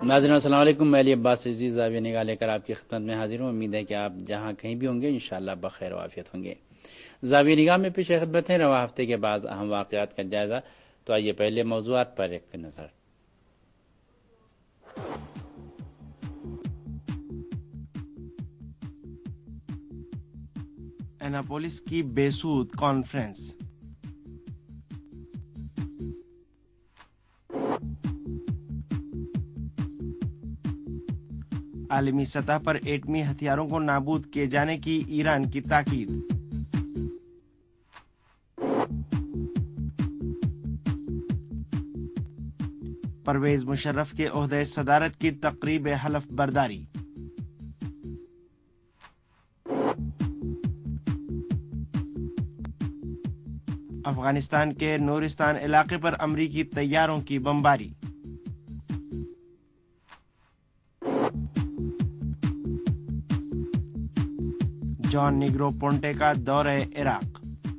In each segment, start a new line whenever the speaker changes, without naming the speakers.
ناظرین السلام علیکم، میں علی عباس عزیز زاویہ نگاہ لے کر آپ کی خدمت میں حاضر ہوں۔ امید ہے کہ آپ جہاں کہیں بھی ہوں گے انشاءاللہ بخیر و عافیت ہوں گے۔ زاویہ نگاہ میں پیش خدمت ہے رواں ہفتے کے بعض اہم واقعات کا جائزہ۔ تو آئیے پہلے موضوعات پر ایک نظر۔
اناپولیس کی بے سود کانفرنس۔ عالمی سطح پر ایٹمی ہتھیاروں کو نابود کیے جانے کی ایران کی تاکید۔ پرویز مشرف کے عہدہ صدارت کی تقریب حلف برداری۔ افغانستان کے نورستان علاقے پر امریکی طیاروں کی بمباری۔ جان نیگرو پونٹے کا دورہ عراق۔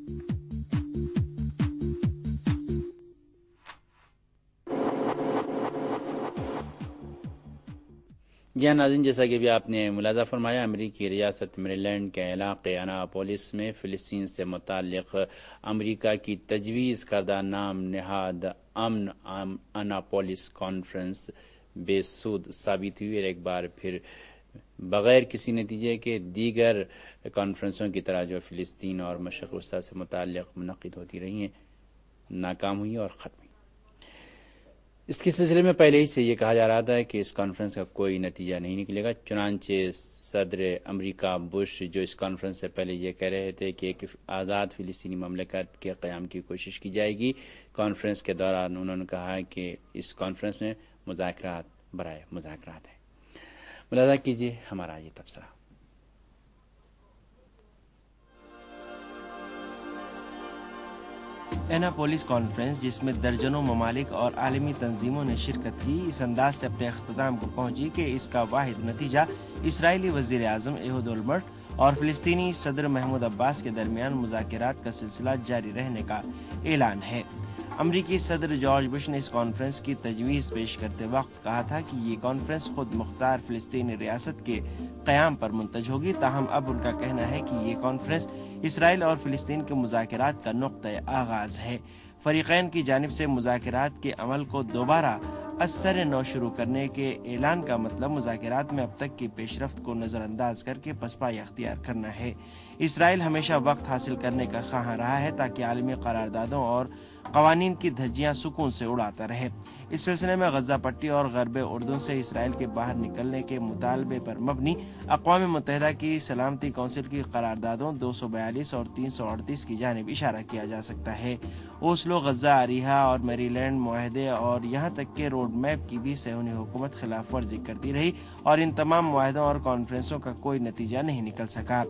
جی ہاں ناظرین، جیسا کہ بھی آپ نے ملاحظہ فرمایا، امریکی ریاست میریلینڈ کے علاقے اناپولیس میں فلسطین سے متعلق امریکہ کی تجویز کردہ نام نہاد امن اناپولیس کانفرنس بے سود ثابت ہوئی اور ایک بار پھر بغیر کسی نتیجے کے دیگر کانفرنسوں کی طرح جو فلسطین اور مشرق وسطیٰ سے متعلق منعقد ہوتی رہی ہیں ناکام ہوئی اور ختم ہوئی۔ اس کے سلسلے میں پہلے ہی سے یہ کہا جا رہا تھا کہ اس کانفرنس کا کوئی نتیجہ نہیں نکلے گا، چنانچہ صدر امریکہ بش جو اس کانفرنس سے پہلے یہ کہہ رہے تھے کہ ایک آزاد فلسطینی مملکت کے قیام کی کوشش کی جائے گی، کانفرنس کے دوران انہوں نے کہا کہ اس کانفرنس میں مذاکرات برائے مذاکرات ہیں۔ ملاحظہ کیجیے ہمارا یہ تبصرہ۔
اناپولیس کانفرنس، جس میں درجنوں ممالک اور عالمی تنظیموں نے شرکت کی، اس انداز سے اپنے اختتام کو پہنچی کہ اس کا واحد نتیجہ اسرائیلی وزیر اعظم ایہود اولمرٹ اور فلسطینی صدر محمود عباس کے درمیان مذاکرات کا سلسلہ جاری رہنے کا اعلان ہے۔ امریکی صدر جارج بش نے اس کانفرنس کی تجویز پیش کرتے وقت کہا تھا کہ یہ کانفرنس خود مختار فلسطینی ریاست کے قیام پر منتج ہوگی، تاہم اب ان کا کہنا ہے کہ یہ کانفرنس اسرائیل اور فلسطین کے مذاکرات کا نقطۂ آغاز ہے۔ فریقین کی جانب سے مذاکرات کے عمل کو دوبارہ از سر نو شروع کرنے کے اعلان کا مطلب مذاکرات میں اب تک کی پیش رفت کو نظر انداز کر کے پسپائی اختیار کرنا ہے۔ اسرائیل ہمیشہ وقت حاصل کرنے کا خواہاں رہا ہے تاکہ عالمی قراردادوں اور قوانین کی دھجیاں سکون سے اڑاتا رہے۔ اس سلسلے میں غزہ پٹی اور غرب اردن سے اسرائیل کے باہر نکلنے کے مطالبے پر مبنی اقوام متحدہ کی سلامتی کونسل کی قراردادوں 242 اور 338 کی جانب اشارہ کیا جا سکتا ہے۔ اوسلو، غزہ، اریحہ اور میری لینڈ معاہدے اور یہاں تک کہ روڈ میپ کی بھی صہیونی حکومت خلاف ورزی کرتی رہی اور ان تمام معاہدوں اور کانفرنسوں کا کوئی نتیجہ نہیں نکل سکا۔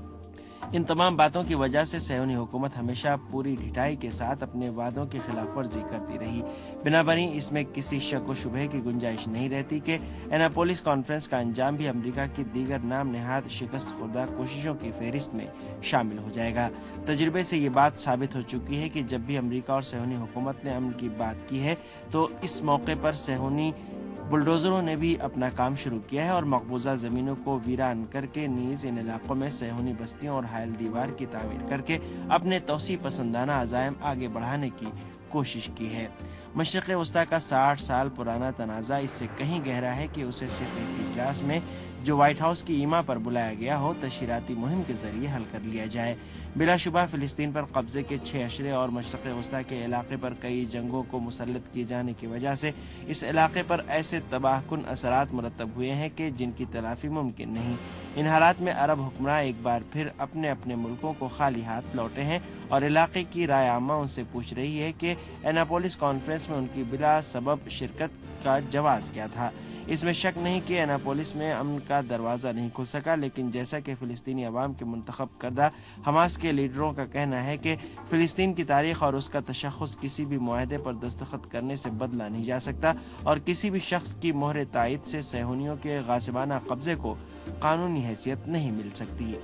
ان تمام باتوں کی وجہ سے صہیونی حکومت ہمیشہ پوری ڈھٹائی کے ساتھ اپنے وعدوں کی خلاف ورزی کرتی رہی۔ بنابراین اس میں کسی شک و شبہے کی گنجائش نہیں رہتی کہ اناپولیس کانفرنس کا انجام بھی امریکہ کی دیگر نام نہاد شکست خوردہ کوششوں کی فہرست میں شامل ہو جائے گا۔ تجربے سے یہ بات ثابت ہو چکی ہے کہ جب بھی امریکہ اور صہیونی حکومت نے امن کی بات کی ہے تو اس موقع پر صہیونی بلڈوزروں نے بھی اپنا کام شروع کیا ہے اور مقبوضہ زمینوں کو ویران کر کے نیز ان علاقوں میں صہیونی بستیوں اور حائل دیوار کی تعمیر کر کے اپنے توسیع پسندانہ عزائم آگے بڑھانے کی کوشش کی ہے۔ مشرق وسطیٰ کا 60 سال پرانا تنازع اس سے کہیں گہرا ہے کہ اسے صرف ایک اجلاس میں جو وائٹ ہاؤس کی ایما پر بلایا گیا ہو تشہیراتی مہم کے ذریعے حل کر لیا جائے۔ بلا شبہ فلسطین پر قبضے کے 6 اشرے اور مشرق وسطیٰ کے علاقے پر کئی جنگوں کو مسلط کیے جانے کی وجہ سے اس علاقے پر ایسے تباہ کن اثرات مرتب ہوئے ہیں کہ جن کی تلافی ممکن نہیں۔ ان حالات میں عرب حکمراں ایک بار پھر اپنے اپنے ملکوں کو خالی ہاتھ لوٹے ہیں اور علاقے کی رائے عامہ ان سے پوچھ رہی ہے کہ اناپولیس کانفرنس میں ان کی بلا سبب شرکت کا جواز کیا تھا۔ اس میں شک نہیں کہ اناپولیس میں امن کا دروازہ نہیں کھل سکا، لیکن جیسا کہ فلسطینی عوام کے منتخب کردہ حماس کے لیڈروں کا کہنا ہے کہ فلسطین کی تاریخ اور اس کا تشخص کسی بھی معاہدے پر دستخط کرنے سے بدلا نہیں جا سکتا اور کسی بھی شخص کی مہر تائید سے صہیونیوں کے غاصبانہ قبضے کو قانونی حیثیت نہیں مل سکتی۔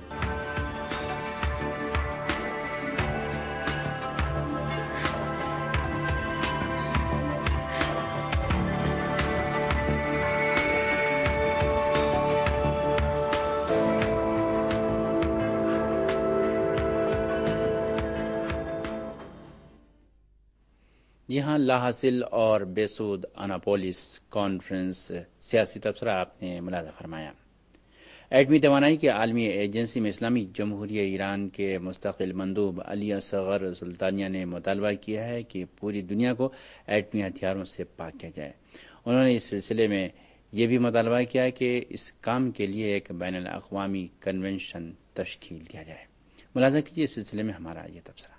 یہاں لاحاصل اور بے سود اناپولس کانفرنس سیاسی تبصرہ آپ نے ملاحظہ فرمایا۔ ایٹمی توانائی کے عالمی ایجنسی میں اسلامی جمہوریہ ایران کے مستقل مندوب علی اصغر سلطانیہ نے مطالبہ کیا ہے کہ پوری دنیا کو ایٹمی ہتھیاروں سے پاک کیا جائے۔ انہوں نے اس سلسلے میں یہ بھی مطالبہ کیا کہ اس کام کے لیے ایک بین الاقوامی کنونشن تشکیل دیا جائے۔ ملاحظہ کیجیے اس سلسلے میں ہمارا یہ تبصرہ۔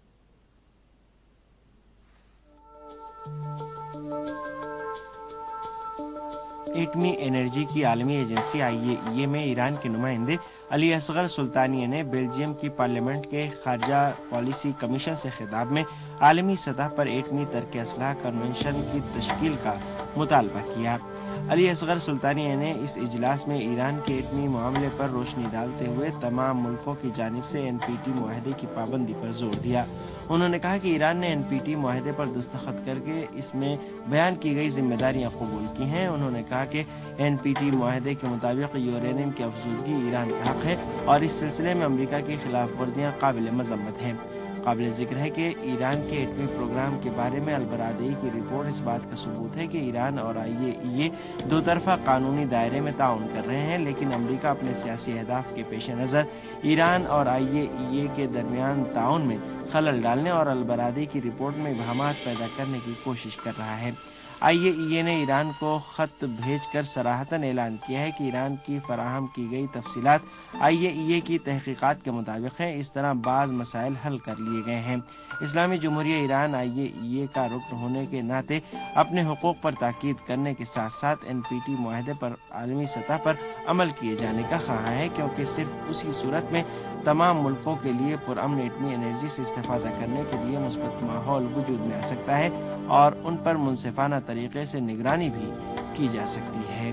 ایٹمی انرجی کی عالمی ایجنسی IAEA میں ایران کے نمائندے علی اصغر سلطانیہ نے بیلجیم کی پارلیمنٹ کے خارجہ پالیسی کمیشن سے خطاب میں عالمی سطح پر ایٹمی ترک اسلحہ کنونشن کی تشکیل کا مطالبہ کیا۔ علی اصغر سلطانیہ نے اس اجلاس میں ایران کے ایٹمی معاملے پر روشنی ڈالتے ہوئے تمام ملکوں کی جانب سے NPT معاہدے کی پابندی پر زور دیا۔ انہوں نے کہا کہ ایران نے NPT معاہدے پر دستخط کر کے اس میں بیان کی گئی ذمہ داریاں قبول کی ہیں۔ انہوں نے کہا کہ NPT معاہدے کے مطابق یورینیم کی افزودگی ایران کا حق ہے اور اس سلسلے میں امریکہ کی خلاف ورزیاں قابل مذمت ہیں۔ قابل ذکر ہے کہ ایران کے ایٹمی پروگرام کے بارے میں البرادعی کی رپورٹ اس بات کا ثبوت ہے کہ ایران اور IAEA دو طرفہ قانونی دائرے میں تعاون کر رہے ہیں، لیکن امریکہ اپنے سیاسی اہداف کے پیش نظر ایران اور IAEA کے درمیان تعاون میں خلل ڈالنے اور البرادعی کی رپورٹ میں ابہامات پیدا کرنے کی کوشش کر رہا ہے۔ IAEA نے ایران کو خط بھیج کر صراحتاً اعلان کیا ہے کہ ایران کی فراہم کی گئی تفصیلات IAEA کی تحقیقات کے مطابق ہیں۔ اس طرح بعض مسائل حل کر لیے گئے ہیں۔ اسلامی جمہوریہ ایران IAEA کا رکن ہونے کے ناطے اپنے حقوق پر تاکید کرنے کے ساتھ ساتھ NPT معاہدے پر عالمی سطح پر عمل کیے جانے کا خواہاں ہے، کیونکہ صرف اسی صورت میں تمام ملکوں کے لیے پرامن ایٹمی انرجی سے استفادہ کرنے کے لیے مثبت ماحول وجود میں آ سکتا ہے اور ان پر منصفانہ طریقے سے نگرانی بھی کی جا سکتی ہے۔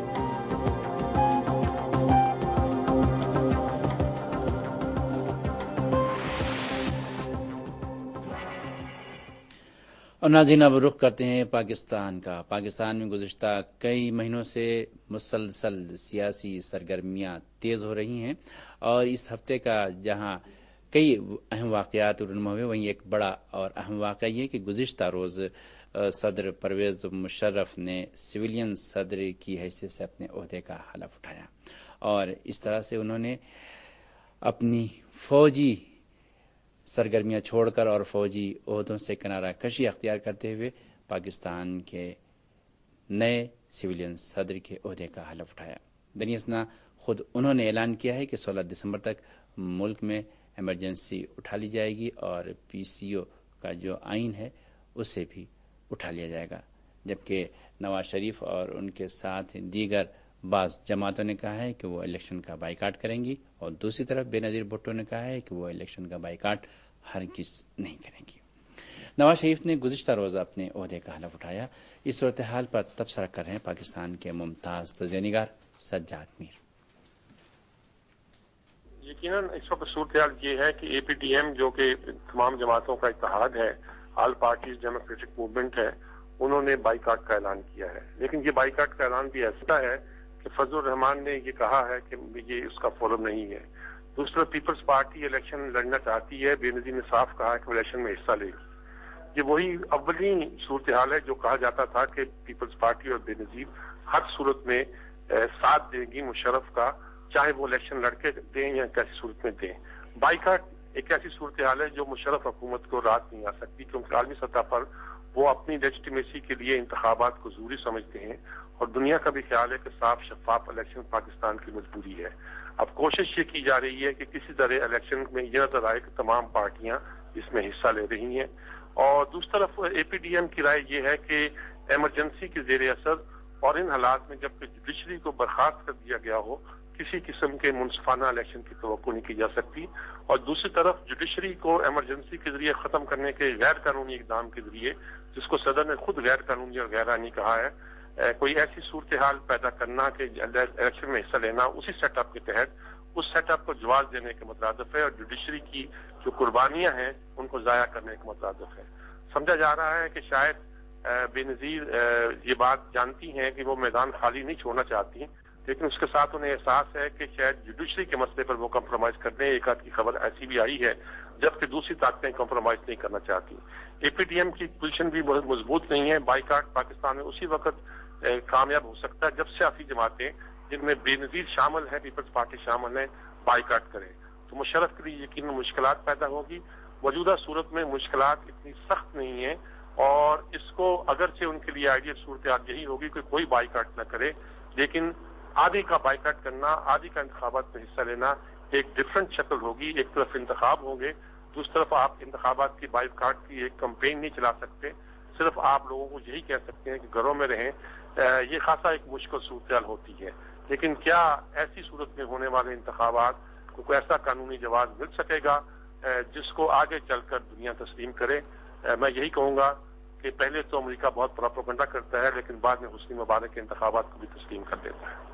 اور ناظرین اب رخ کرتے ہیں پاکستان کا۔ پاکستان میں گزشتہ کئی مہینوں سے مسلسل سیاسی سرگرمیاں تیز ہو رہی ہیں، اور اس ہفتے کا جہاں کئی اہم واقعات رونما ہوئے، وہیں ایک بڑا اور اہم واقعہ یہ کہ گزشتہ روز صدر پرویز مشرف نے سویلین صدر کی حیثیت سے اپنے عہدے کا حلف اٹھایا، اور اس طرح سے انہوں نے اپنی فوجی سرگرمیاں چھوڑ کر اور فوجی عہدوں سے کنارہ کشی اختیار کرتے ہوئے پاکستان کے نئے سویلین صدر کے عہدے کا حلف اٹھایا۔ دنیاسنا خود انہوں نے اعلان کیا ہے کہ 16 دسمبر تک ملک میں ایمرجنسی اٹھا لی جائے گی اور PCO کا جو آئین ہے اسے بھی اٹھا لیا جائے گا، جبکہ نواز شریف اور ان کے ساتھ دیگر بعض جماعتوں نے کہا ہے کہ وہ الیکشن کا بائیکاٹ کریں گی، اور دوسری طرف بے نظیر بھٹو نے کہا ہے کہ وہ الیکشن کا بائیکاٹ ہرگز نہیں کریں گی۔ نواز شریف نے گزشتہ روز اپنے عہدے کا حلف اٹھایا۔ اس صورتحال پر تبصرہ کر رہے ہیں پاکستان کے ممتاز تجزیہ نگار سجاد میر۔
یقیناً اس وقت صورتحال یہ ہے کہ APDM جو کہ تمام جماعتوں کا اتحاد ہے، آل پارٹیز ڈیموکریٹک موومنٹ ہے، انہوں نے بائیکاٹ کا اعلان کیا ہے، لیکن یہ بائیکاٹ کا اعلان بھی ایسا ہے کہ فضل الرحمان نے یہ کہا ہے کہ یہ اس کا فورم نہیں ہے۔ دوسرا پیپلز پارٹی الیکشن لڑنا چاہتی ہے، بے نظیر نے صاف کہا ہے کہ وہ الیکشن میں حصہ لے گی۔ یہ وہی اولین صورتحال ہے جو کہا جاتا تھا کہ پیپلز پارٹی اور بے نظیر ہر صورت میں ساتھ دیں گی مشرف کا، چاہے وہ الیکشن لڑ کے دیں یا کیسی صورت میں دیں۔ بائیکاٹ ایک ایسی صورتحال ہے جو مشرف حکومت کو رات نہیں آ سکتی، کیونکہ عالمی سطح پر وہ اپنی لیجٹیمیسی کے لیے انتخابات کو ضروری سمجھتے ہیں، اور دنیا کا بھی خیال ہے کہ صاف شفاف الیکشن پاکستان کی مجبوری ہے۔ اب کوشش یہ کی جا رہی ہے کہ کسی طرح الیکشن میں یہ نظر آئے کہ تمام پارٹیاں اس میں حصہ لے رہی ہیں، اور دوسری طرف APDM کی رائے یہ ہے کہ ایمرجنسی کے زیر اثر اور ان حالات میں جب کہ جوڈیشری کو برخاست کر دیا گیا ہو، کسی قسم کے منصفانہ الیکشن کی توقع نہیں کی جا سکتی، اور دوسری طرف جوڈیشری کو ایمرجنسی کے ذریعے ختم کرنے کے غیر قانونی اقدام کے ذریعے، جس کو صدر نے خود غیر قانونی اور غیر آئینی کہا ہے، کوئی ایسی صورتحال پیدا کرنا کہ الیکشن میں حصہ لینا اسی سیٹ اپ کے تحت اس سیٹ اپ کو جواز دینے کے مترادف ہے، اور جوڈیشری کی جو قربانیاں ہیں ان کو ضائع کرنے کے مترادف ہے۔ سمجھا جا رہا ہے کہ شاید بے نظیر یہ بات جانتی ہیں کہ وہ میدان خالی نہیں چھوڑنا چاہتی ہیں، لیکن اس کے ساتھ انہیں احساس ہے کہ شاید جوڈیشری کے مسئلے پر وہ کمپرومائز کر دیں. ایک آدھ کی خبر ایسی بھی آئی ہے جبکہ دوسری طاقتیں کمپرومائز نہیں کرنا چاہتی. اے پی ٹی ایم کی پوزیشن بھی بہت مضبوط نہیں ہے. بائیکاٹ پاکستان میں اسی وقت کامیاب ہو سکتا ہے جب سیاسی جماعتیں جن میں بے نظیر شامل ہے، پیپلز پارٹی شامل ہے، بائیکاٹ کریں تو مشرف کے لیے یقیناً مشکلات پیدا ہوگی. موجودہ صورت میں مشکلات اتنی سخت نہیں ہیں اور اس کو اگرچہ ان کے لیے آئیڈیل صورتحال یہی ہوگی کہ کوئی بائیکاٹ نہ کرے، لیکن آدھی کا بائیکاٹ کرنا، آدھی کا انتخابات میں حصہ لینا ایک ڈفرنٹ شکل ہوگی. ایک طرف انتخاب ہوں گے، دوسری طرف آپ انتخابات کی بائیکاٹ کی ایک کمپین نہیں چلا سکتے. صرف آپ لوگوں کو یہی کہہ سکتے ہیں کہ گھروں میں رہیں. یہ خاصا ایک مشکل صورتحال ہوتی ہے. لیکن کیا ایسی صورت میں ہونے والے انتخابات کو کوئی ایسا قانونی جواز مل سکے گا جس کو آگے چل کر دنیا تسلیم کرے؟ میں یہی کہوں گا کہ پہلے تو امریکہ بہت پروپیگنڈا کرتا ہے لیکن بعد میں حسنی مبارک کے انتخابات کو بھی تسلیم کر دیتا ہے.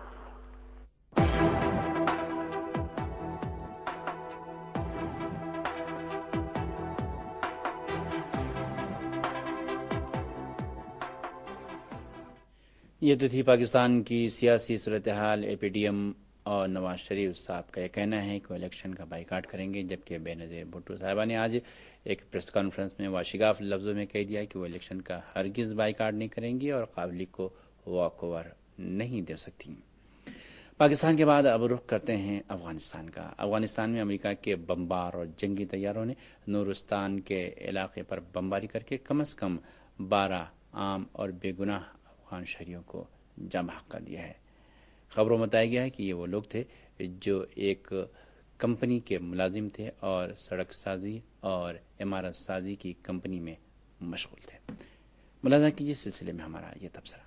یہ تو تھی پاکستان کی سیاسی صورتحال. اے پی ڈی ایم اور نواز شریف صاحب کا یہ کہنا ہے کہ وہ الیکشن کا بائیکاٹ کریں گے، جبکہ بے نظیر بھٹو صاحبہ نے آج ایک پریس کانفرنس میں واشگاف لفظوں میں کہہ دیا کہ وہ الیکشن کا ہرگز بائیکاٹ نہیں کریں گی اور قابلی کو واک اوور نہیں دے سکتی. پاکستان کے بعد اب رخ کرتے ہیں افغانستان کا. افغانستان میں امریکہ کے بمبار اور جنگی طیاروں نے نورستان کے علاقے پر بمباری کر کے کم از کم 12 عام اور بے گناہ افغان شہریوں کو جاں بحق کر دیا ہے. خبروں میں بتایا گیا ہے کہ یہ وہ لوگ تھے جو ایک کمپنی کے ملازم تھے اور سڑک سازی اور عمارت سازی کی کمپنی میں مشغول تھے. ملاحظہ کیجیے سلسلے میں ہمارا یہ تبصرہ.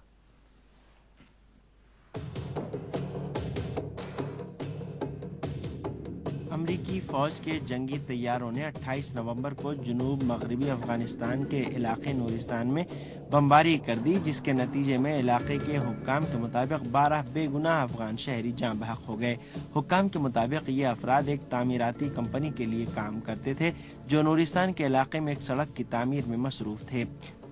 امریکی فوج کے جنگی طیاروں نے 28 نومبر کو جنوب مغربی افغانستان کے علاقے نورستان میں بمباری کر دی، جس کے نتیجے میں علاقے کے حکام کے مطابق 12 بے گناہ افغان شہری جاں بحق ہو گئے. حکام کے مطابق یہ افراد ایک تعمیراتی کمپنی کے لیے کام کرتے تھے جو نورستان کے علاقے میں ایک سڑک کی تعمیر میں مصروف تھے.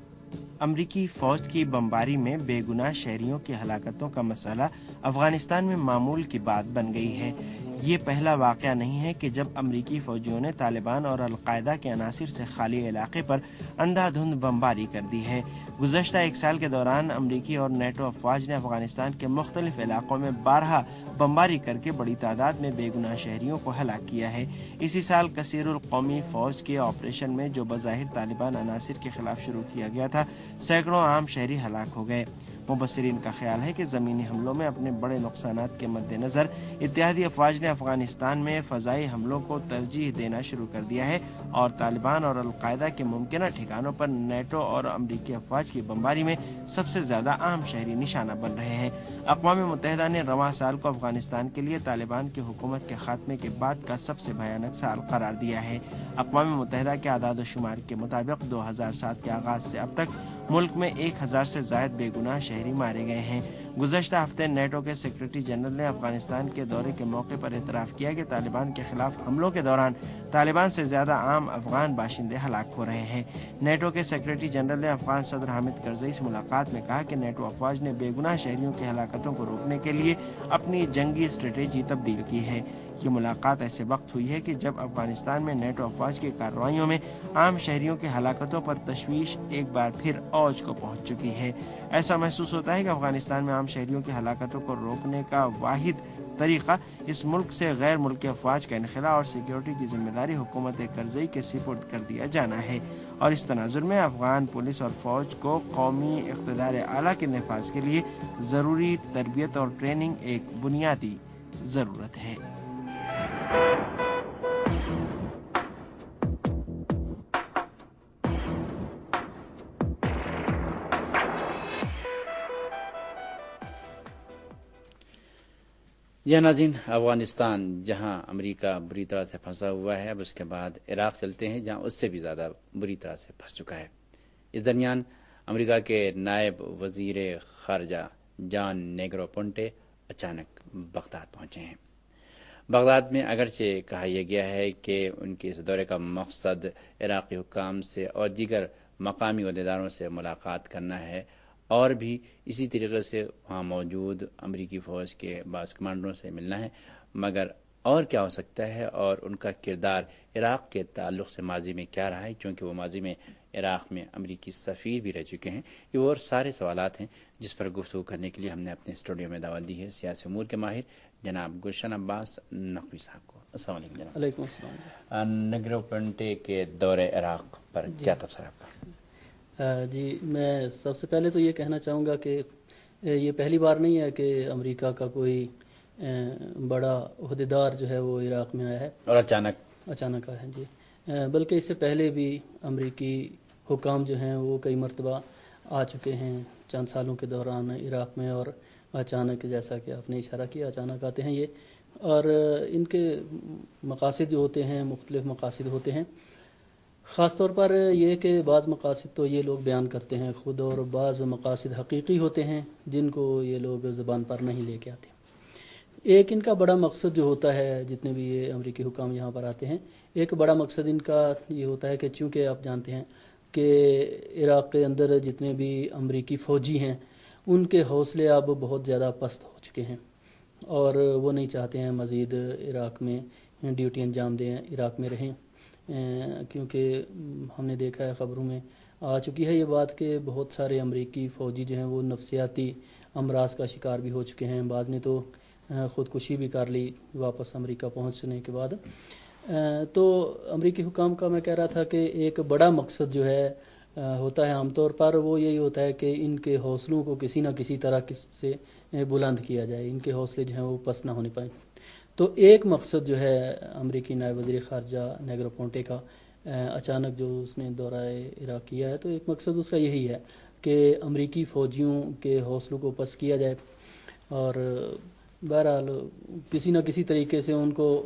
امریکی فوج کی بمباری میں بے گناہ شہریوں کی ہلاکتوں کا مسئلہ افغانستان میں معمول کی بات بن گئی ہے. یہ پہلا واقعہ نہیں ہے کہ جب امریکی فوجیوں نے طالبان اور القاعدہ کے عناصر سے خالی علاقے پر اندھا دھند بمباری کر دی ہے. گزشتہ ایک سال کے دوران امریکی اور نیٹو افواج نے افغانستان کے مختلف علاقوں میں 12 بمباری کر کے بڑی تعداد میں بے گناہ شہریوں کو ہلاک کیا ہے. اسی سال کثیر القومی فوج کے آپریشن میں جو بظاہر طالبان عناصر کے خلاف شروع کیا گیا تھا، سینکڑوں عام شہری ہلاک ہو گئے. مبصرین کا خیال ہے کہ زمینی حملوں میں اپنے بڑے نقصانات کے مد نظر اتحادی افواج نے افغانستان میں فضائی حملوں کو ترجیح دینا شروع کر دیا ہے اور طالبان اور القاعدہ کے ممکنہ ٹھکانوں پر نیٹو اور امریکی افواج کی بمباری میں سب سے زیادہ عام شہری نشانہ بن رہے ہیں. اقوام متحدہ نے رواں سال کو افغانستان کے لیے طالبان کی حکومت کے خاتمے کے بعد کا سب سے بھیانک سال قرار دیا ہے. اقوام متحدہ کے اعداد و شمار کے مطابق 2007 کے آغاز سے اب تک ملک میں 1000 سے زائد بے گناہ شہری مارے گئے ہیں. گزشتہ ہفتے نیٹو کے سیکرٹری جنرل نے افغانستان کے دورے کے موقع پر اعتراف کیا کہ طالبان کے خلاف حملوں کے دوران طالبان سے زیادہ عام افغان باشندے ہلاک ہو رہے ہیں. نیٹو کے سیکرٹری جنرل نے افغان صدر حامد کرزئی سے ملاقات میں کہا کہ نیٹو افواج نے بے گناہ شہریوں کی ہلاکتوں کو روکنے کے لیے اپنی جنگی اسٹریٹجی تبدیل کی ہے. یہ ملاقات ایسے وقت ہوئی ہے کہ جب افغانستان میں نیٹو افواج کی کارروائیوں میں عام شہریوں کی ہلاکتوں پر تشویش ایک بار پھر اوج کو پہنچ چکی ہے. ایسا محسوس ہوتا ہے کہ افغانستان میں عام شہریوں کی ہلاکتوں کو روکنے کا واحد طریقہ اس ملک سے غیر ملکی افواج کا انخلاء اور سیکیورٹی کی ذمہ داری حکومت کرزئی کے سپرد کر دیا جانا ہے. اور اس تناظر میں افغان پولیس اور فوج کو قومی اقتدار اعلیٰ کے نفاذ کے لیے ضروری تربیت اور ٹریننگ ایک بنیادی ضرورت ہے.
ناظرین، افغانستان جہاں امریکہ بری طرح سے پھنسا ہوا ہے، اب اس کے بعد عراق چلتے ہیں جہاں اس سے بھی زیادہ بری طرح سے پھنس چکا ہے. اس درمیان امریکہ کے نائب وزیر خارجہ جان نیگرو پونٹے اچانک بغداد پہنچے ہیں. بغداد میں اگرچہ کہا یہ گیا ہے کہ ان کے اس دورے کا مقصد عراقی حکام سے اور دیگر مقامی عہدیداروں سے ملاقات کرنا ہے اور بھی اسی طریقے سے وہاں موجود امریکی فوج کے بعض کمانڈروں سے ملنا ہے، مگر اور کیا ہو سکتا ہے اور ان کا کردار عراق کے تعلق سے ماضی میں کیا رہا ہے، کیونکہ وہ ماضی میں عراق میں امریکی سفیر بھی رہ چکے ہیں. یہ اور سارے سوالات ہیں جس پر گفتگو کرنے کے لیے ہم نے اپنے اسٹوڈیو میں دعوت دی ہے سیاسی امور کے ماہر جناب گلشن عباس نقوی صاحب کو. السلام علیکم جناب.
علیکم السلام.
نیگرو پونٹے کے دورے عراق پر کیا تبصرہ آپ کا؟
جی میں سب سے پہلے تو یہ کہنا چاہوں گا کہ یہ پہلی بار نہیں ہے کہ امریکہ کا کوئی بڑا عہدیدار جو ہے وہ عراق میں آیا ہے
اور اچانک
آیا ہے. جی بلکہ اس سے پہلے بھی امریکی حکام جو ہیں وہ کئی مرتبہ آ چکے ہیں چند سالوں کے دوران عراق میں، اور اچانک جیسا کہ آپ نے اشارہ کیا اچانک آتے ہیں یہ، اور ان کے مقاصد جو ہوتے ہیں مختلف مقاصد ہوتے ہیں. خاص طور پر یہ کہ بعض مقاصد تو یہ لوگ بیان کرتے ہیں خود، اور بعض مقاصد حقیقی ہوتے ہیں جن کو یہ لوگ زبان پر نہیں لے کے آتے. ایک ان کا بڑا مقصد جو ہوتا ہے جتنے بھی یہ امریکی حکام یہاں پر آتے ہیں، ایک بڑا مقصد ان کا یہ ہوتا ہے کہ چونکہ آپ جانتے ہیں کہ عراق کے اندر جتنے بھی امریکی فوجی ہیں ان کے حوصلے اب بہت زیادہ پست ہو چکے ہیں، اور وہ نہیں چاہتے ہیں مزید عراق میں ڈیوٹی انجام دیں، عراق میں رہیں. کیونکہ ہم نے دیکھا ہے خبروں میں آ چکی ہے یہ بات کہ بہت سارے امریکی فوجی جو ہیں وہ نفسیاتی امراض کا شکار بھی ہو چکے ہیں. بعض نے تو خودکشی بھی کر لی واپس امریکہ پہنچنے کے بعد. تو امریکی حکام کا میں کہہ رہا تھا کہ ایک بڑا مقصد جو ہے ہوتا ہے عام طور پر وہ یہی ہوتا ہے کہ ان کے حوصلوں کو کسی نہ کسی طرح سے بلند کیا جائے، ان کے حوصلے جو ہیں وہ پست نہ ہونے پائیں. تو ایک مقصد جو ہے امریکی نائب وزیر خارجہ نیگرو پونٹے کا اچانک جو اس نے دورہ عراق کیا ہے، تو ایک مقصد اس کا یہی ہے کہ امریکی فوجیوں کے حوصلوں کو پست کیا جائے، اور بہرحال کسی نہ کسی طریقے سے ان کو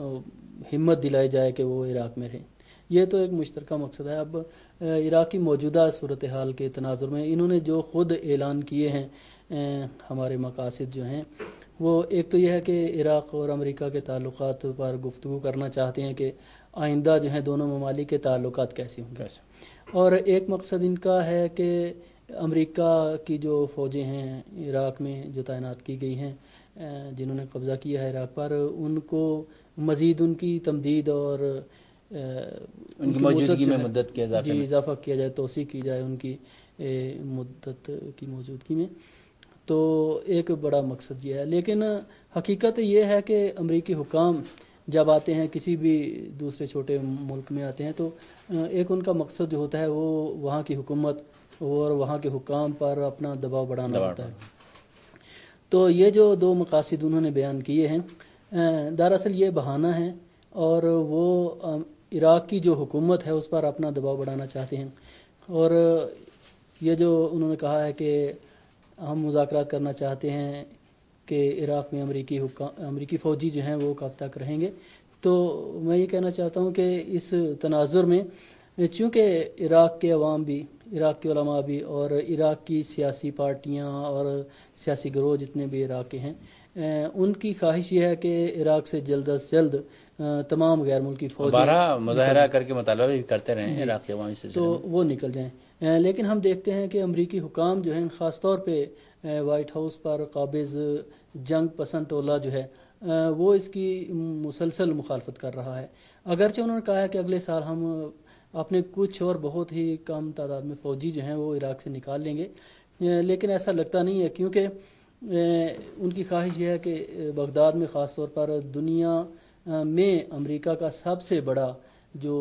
ہمت دلائی جائے کہ وہ عراق میں رہیں. یہ تو ایک مشترکہ مقصد ہے. اب عراق کی موجودہ صورتحال کے تناظر میں انہوں نے جو خود اعلان کیے ہیں ہمارے مقاصد جو ہیں، وہ ایک تو یہ ہے کہ عراق اور امریکہ کے تعلقات پر گفتگو کرنا چاہتے ہیں کہ آئندہ جو ہیں دونوں ممالک کے تعلقات کیسے ہوں گے. اور ایک مقصد ان کا ہے کہ امریکہ کی جو فوجیں ہیں عراق میں جو تعینات کی گئی ہیں، جنہوں نے قبضہ کیا ہے عراق پر، ان کو مزید ان کی تمدید اور
ان کی موجودگی میں مدت کے
اضافہ کیا جائے، توسیع کی جائے ان کی مدت کی موجودگی میں. تو ایک بڑا مقصد یہ ہے. لیکن حقیقت یہ ہے کہ امریکی حکام جب آتے ہیں کسی بھی دوسرے چھوٹے ملک میں آتے ہیں تو ایک ان کا مقصد جو ہوتا ہے وہ وہاں کی حکومت اور وہاں کے حکام پر اپنا دباؤ بڑھانا ہوتا ہے. تو یہ جو دو مقاصد انہوں نے بیان کیے ہیں دراصل یہ بہانہ ہے، اور وہ عراق کی جو حکومت ہے اس پر اپنا دباؤ بڑھانا چاہتے ہیں. اور یہ جو انہوں نے کہا ہے کہ ہم مذاکرات کرنا چاہتے ہیں کہ عراق میں امریکی فوجی جو ہیں وہ کب تک رہیں گے. تو میں یہ کہنا چاہتا ہوں کہ اس تناظر میں چونکہ عراق کے عوام بھی، عراق کے علماء بھی، اور عراق کی سیاسی پارٹیاں اور سیاسی گروہ جتنے بھی عراق کے ہیں، ان کی خواہش یہ ہے کہ عراق سے جلد از جلد تمام غیر ملکی فوجی
مظاہرہ کر کے مطالبہ بھی کرتے رہے ہیں عراقی عوام سے،
تو وہ نکل جائیں. لیکن ہم دیکھتے ہیں کہ امریکی حکام جو ہیں خاص طور پہ وائٹ ہاؤس پر قابض جنگ پسند ٹولہ جو ہے وہ اس کی مسلسل مخالفت کر رہا ہے. اگرچہ انہوں نے کہا ہے کہ اگلے سال ہم اپنے کچھ اور بہت ہی کم تعداد میں فوجی جو ہیں وہ عراق سے نکال لیں گے، لیکن ایسا لگتا نہیں ہے، کیونکہ ان کی خواہش یہ ہے کہ بغداد میں خاص طور پر دنیا میں امریکہ کا سب سے بڑا جو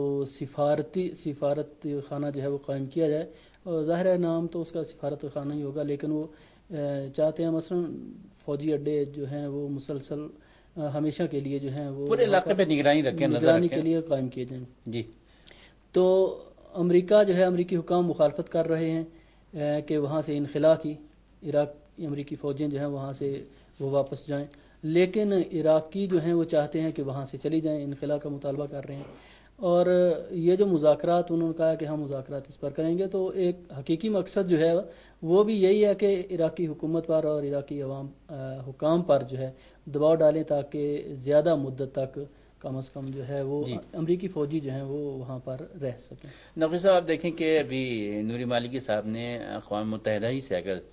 سفارت خانہ جو ہے وہ قائم کیا جائے. اور ظاہر ہے نام تو اس کا سفارت خانہ ہی ہوگا، لیکن وہ چاہتے ہیں مثلا فوجی اڈے جو ہیں وہ مسلسل ہمیشہ کے لیے جو ہیں وہ
پورے علاقے پہ نگرانی
کے لیے قائم کیے جائیں.
جی
تو امریکہ جو ہے امریکی حکام مخالفت کر رہے ہیں کہ وہاں سے انخلا کی عراق امریکی فوجیں جو ہیں وہاں سے وہ واپس جائیں، لیکن عراقی جو ہیں وہ چاہتے ہیں کہ وہاں سے چلی جائیں، انخلا کا مطالبہ کر رہے ہیں. اور یہ جو مذاکرات انہوں نے کہا کہ ہم مذاکرات اس پر کریں گے، تو ایک حقیقی مقصد جو ہے وہ بھی یہی ہے کہ عراقی حکومت پر اور عراقی عوام حکام پر جو ہے دباؤ ڈالیں تاکہ زیادہ مدت تک کم از کم جو ہے وہ امریکی فوجی جو ہیں وہ وہاں پر رہ سکیں.
نقوی صاحب آپ دیکھیں کہ ابھی نوری مالکی صاحب نے اقوام متحدہ ہی سے اگر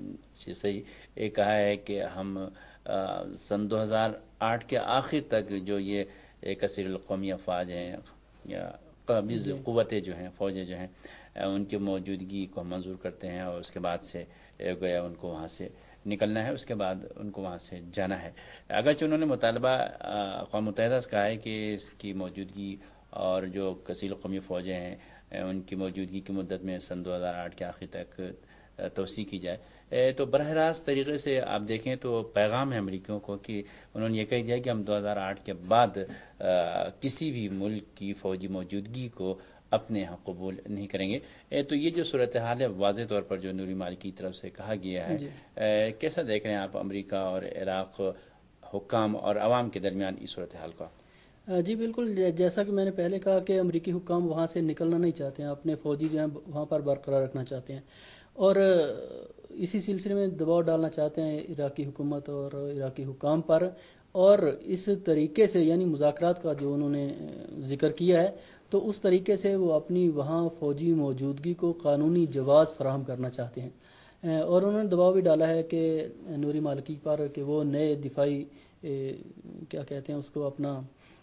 صحیح کہا ہے کہ ہم سن 2008 کے آخر تک جو یہ کثیر القومی افواج ہیں یا قابض قوتیں جو ہیں فوجیں جو ہیں ان کی موجودگی کو منظور کرتے ہیں اور اس کے بعد سے گویا ان کو وہاں سے نکلنا ہے, اس کے بعد ان کو وہاں سے جانا ہے. اگرچہ انہوں نے مطالبہ اقوام متحدہ سے کہا ہے کہ اس کی موجودگی اور جو کثیر قومی فوجیں ہیں ان کی موجودگی کی مدت میں سن 2008 کے آخر تک توسیع کی جائے, تو براہ راست طریقے سے آپ دیکھیں تو پیغام ہے امریکیوں کو کہ انہوں نے یہ کہہ دیا کہ ہم 2008 کے بعد کسی بھی ملک کی فوجی موجودگی کو اپنے یہاں قبول نہیں کریں گے. تو یہ جو صورتحال ہے واضح طور پر جو نوری مالکی کی طرف سے کہا گیا ہے, کیسا دیکھ رہے ہیں آپ امریکہ اور عراق حکام اور عوام کے درمیان اس صورتحال کا؟
جی بالکل, جیسا کہ میں نے پہلے کہا کہ امریکی حکام وہاں سے نکلنا نہیں چاہتے ہیں, اپنے فوجی جو ہیں وہاں پر برقرار رکھنا چاہتے ہیں اور اسی سلسلے میں دباؤ ڈالنا چاہتے ہیں عراقی حکومت اور عراقی حکام پر, اور اس طریقے سے یعنی مذاکرات کا جو انہوں نے ذکر کیا ہے تو اس طریقے سے وہ اپنی وہاں فوجی موجودگی کو قانونی جواز فراہم کرنا چاہتے ہیں. اور انہوں نے دباؤ بھی ڈالا ہے کہ نوری مالکی پر کہ وہ نئے دفاعی کیا کہتے ہیں اس کو اپنا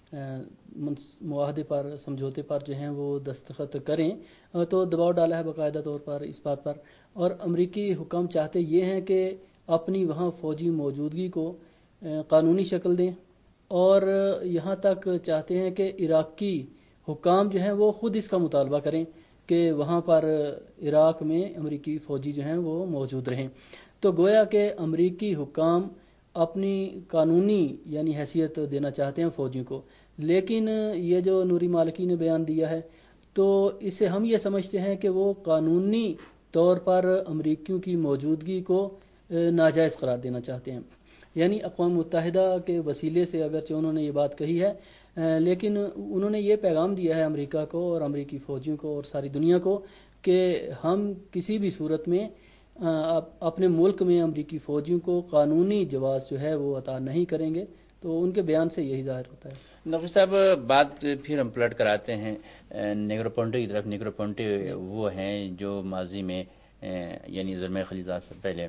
معاہدے پر سمجھوتے پر جو ہیں وہ دستخط کریں, تو دباؤ ڈالا ہے باقاعدہ طور پر اس بات پر. اور امریکی حکام چاہتے یہ ہیں کہ اپنی وہاں فوجی موجودگی کو قانونی شکل دیں, اور یہاں تک چاہتے ہیں کہ عراقی حکام جو ہیں وہ خود اس کا مطالبہ کریں کہ وہاں پر عراق میں امریکی فوجی جو ہیں وہ موجود رہیں. تو گویا کہ امریکی حکام اپنی قانونی یعنی حیثیت دینا چاہتے ہیں فوجیوں کو, لیکن یہ جو نوری مالکی نے بیان دیا ہے تو اس سے ہم یہ سمجھتے ہیں کہ وہ قانونی طور پر امریکیوں کی موجودگی کو ناجائز قرار دینا چاہتے ہیں. یعنی اقوام متحدہ کے وسیلے سے اگرچہ انہوں نے یہ بات کہی ہے, لیکن انہوں نے یہ پیغام دیا ہے امریکہ کو اور امریکی فوجیوں کو اور ساری دنیا کو کہ ہم کسی بھی صورت میں اپنے ملک میں امریکی فوجیوں کو قانونی جواز جو ہے وہ عطا نہیں کریں گے. تو ان کے بیان سے یہی ظاہر ہوتا ہے.
نقوی صاحب بات پھر ہم پلٹ کراتے ہیں نیگرو پونٹے کی طرف. نیگرو پونٹے وہ ہیں جو ماضی میں یعنی زلمے خلیفہ سے پہلے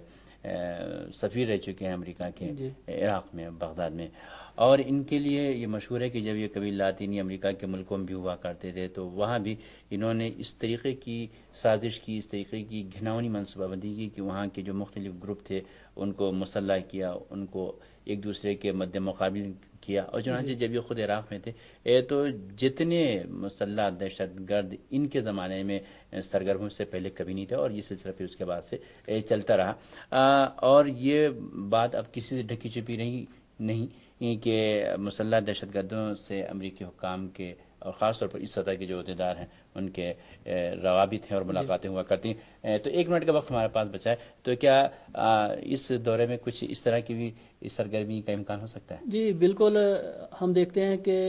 سفیر رہ چکے ہیں امریکہ کے عراق میں بغداد میں, اور ان کے لیے یہ مشہور ہے کہ جب یہ کبھی لاطینی امریکہ کے ملکوں میں بھی ہوا کرتے تھے تو وہاں بھی انہوں نے اس طریقے کی سازش کی, اس طریقے کی گھناؤنی منصوبہ بندی کی کہ وہاں کے جو مختلف گروپ تھے ان کو مسلح کیا, ان کو ایک دوسرے کے مد مقابل کیا. اور چنانچہ جب یہ خود عراق میں تھے تو جتنے مسلح دہشت گرد ان کے زمانے میں سرگرم سے پہلے کبھی نہیں تھے, اور یہ سلسلہ پھر اس کے بعد سے چلتا رہا. اور یہ بات اب کسی سے ڈھکی چھپی نہیں کہ مسلح دہشت گردوں سے امریکی حکام کے اور خاص طور پر اس سطح کے جو عہدیدار ہیں ان کے روابط ہیں اور ملاقاتیں ہوا کرتی ہیں. تو 1 منٹ کا وقت ہمارے پاس بچا ہے, تو کیا اس دورے میں کچھ اس طرح کی بھی سرگرمی کا امکان ہو سکتا ہے؟
جی بالکل, ہم دیکھتے ہیں کہ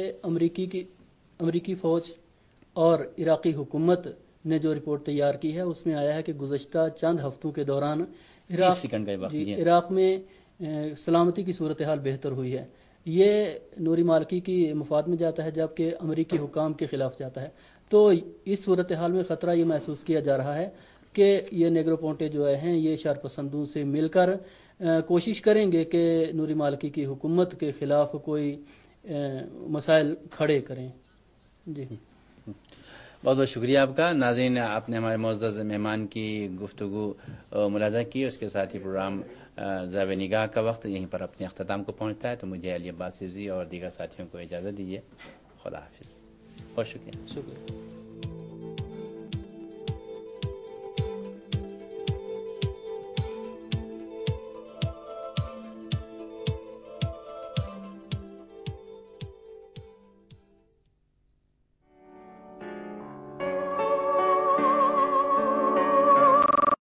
امریکی فوج اور عراقی حکومت نے جو رپورٹ تیار کی ہے اس میں آیا ہے کہ گزشتہ چند ہفتوں کے دوران عراق میں سلامتی کی صورتحال بہتر ہوئی ہے. یہ نوری مالکی کی مفاد میں جاتا ہے جبکہ امریکی حکام کے خلاف جاتا ہے. تو اس صورتحال میں خطرہ یہ محسوس کیا جا رہا ہے کہ یہ نیگرو پونٹے جو ہیں یہ شرپسندوں سے مل کر کوشش کریں گے کہ نوری مالکی کی حکومت کے خلاف کوئی مسائل کھڑے کریں. جی
بہت بہت شکریہ آپ کا. ناظرین, آپ نے ہمارے معزز مہمان کی گفتگو ملاحظہ کی. اس کے ساتھ ہی پروگرام زاویہ نگاہ کا وقت یہیں پر اپنے اختتام کو پہنچتا ہے. تو مجھے علی عباس عزیزی اور دیگر ساتھیوں کو اجازت دیجیے. خدا حافظ. بہت شکریہ.